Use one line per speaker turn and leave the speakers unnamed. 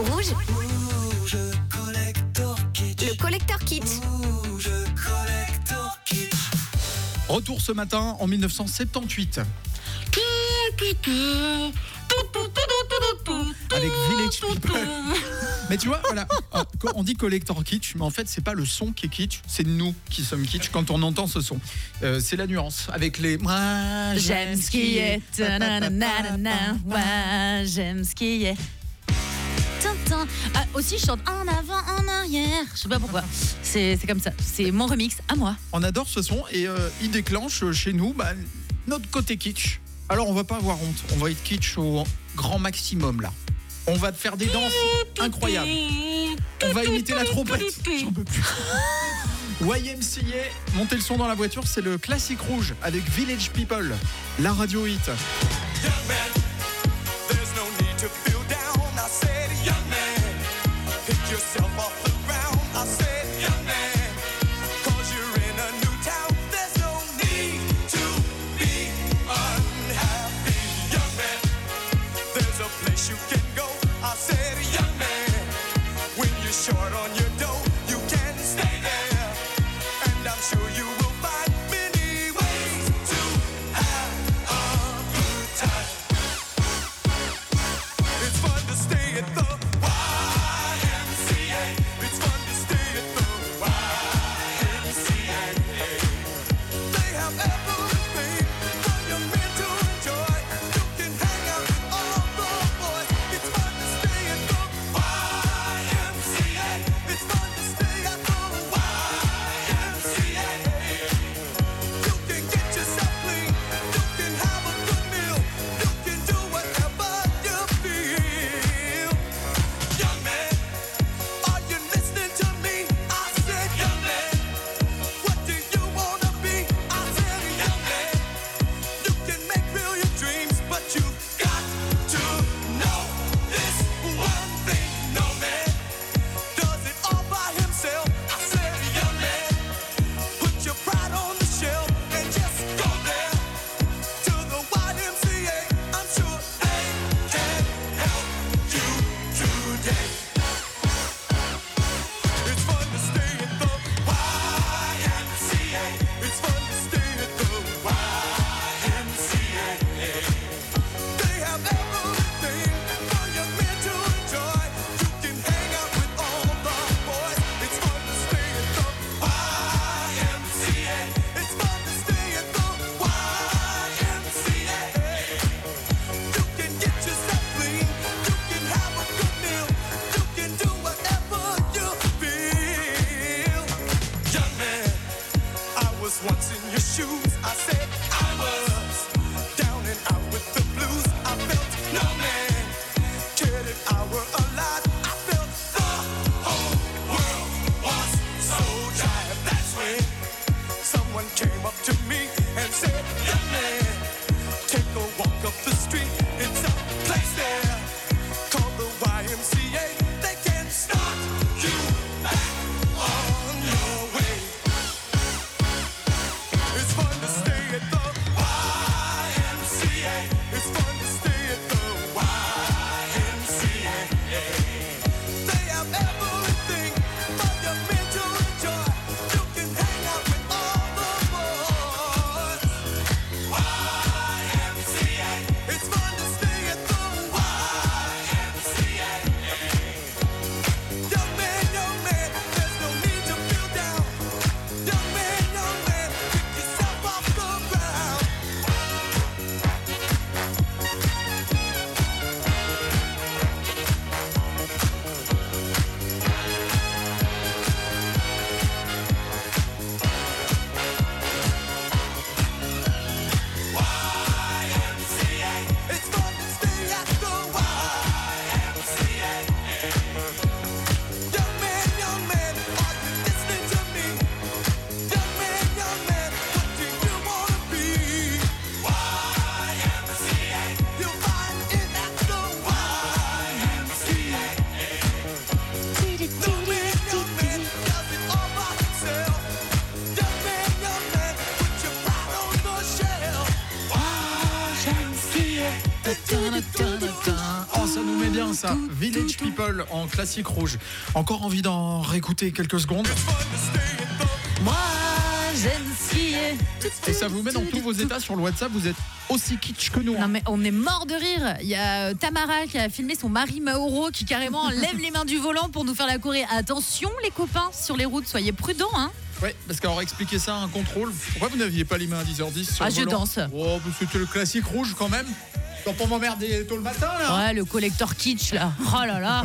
Rouge.
Rouge Collector Kitsch.
Le collector kitsch.
Rouge Collector Kitsch.
Retour ce matin en 1978. Avec Village People. Mais tu vois, voilà, on dit collector kitsch, mais en fait, c'est pas le son qui est kitsch, c'est nous qui sommes kitsch quand on entend ce son. C'est la nuance avec les. Moi,
J'aime ce qui est. Moi, j'aime ce qui est. Tintin. Ah, aussi, je chante en avant, en arrière. Je sais pas pourquoi. C'est comme ça. C'est mon remix à moi.
On adore ce son et il déclenche chez nous notre côté kitsch. Alors, on va pas avoir honte, on va être kitsch au grand maximum là. On va te faire des danses incroyables. On va imiter la trompette. J'en peux plus. YMCA, montez le son dans la voiture, c'est le classique rouge avec Village People, la radio hit.
Young man, there's no need to feel down. I said, young man, pick yourself off the ground. I said, young man, 'cause you're in a new town. There's no need to be unhappy. Young man, there's a place you can go. I said, young man, when you're short on your dough, you can stay there. And I'm sure you will find many ways to have a good time. It's fun to stay at the YMCA. It's fun to stay at the YMCA. They have everything for young men to enjoy. You can hang out with all the boys. It's fun to stay at the YMCA. It's fun to stay at the YMCA. You can get yourself clean. You can have a good meal. You can do whatever you feel. Young man, are you listening to me? I said, young man, what do you wanna be? I said, young man, you can make real your dreams, but you got to know this one thing. No man does it all by himself. I said, young man, put your pride on the shelf and just go there to the YMCA. I'm sure they can help you today. It's fun to stay at the YMCA. It's fun to stay at the YMCA. They have everything for young men to enjoy. You can hang out with all the boys. It's fun to stay at the YMCA. It's fun to stay at the YMCA. You can get yourself clean. You can have a good meal. You can do whatever you feel. Young man, I was once in your shoes. I said I was down and out with the blues. I felt no man cared if I were alive. I felt the whole world was so tired. That's when someone came up to me and said, young man, take a walk up the street. It's a place there called the YMCA. They can start you back on your way. It's fun to stay at the YMCA. It's fun to stay at the YMCA.
Village People en classique rouge. Encore envie d'en réécouter quelques secondes.
Moi, j'aime skier.
Et ça vous met dans tous vos états sur le WhatsApp. Vous êtes aussi kitsch que nous.
Non mais on est mort de rire. Il y a Tamara qui a filmé son mari Mauro qui carrément lève les mains du volant pour nous faire la choré. Attention les copains sur les routes, soyez prudents hein.
Ouais, parce qu'on aurait expliqué ça à un contrôle. Pourquoi vous n'aviez pas les mains à 10h10 sur le
je
volant?
danse.
Oh, c'était le classique rouge quand même. Pas pour m'emmerder tôt le matin là.
Ouais, le collecteur kitsch là. Oh là là.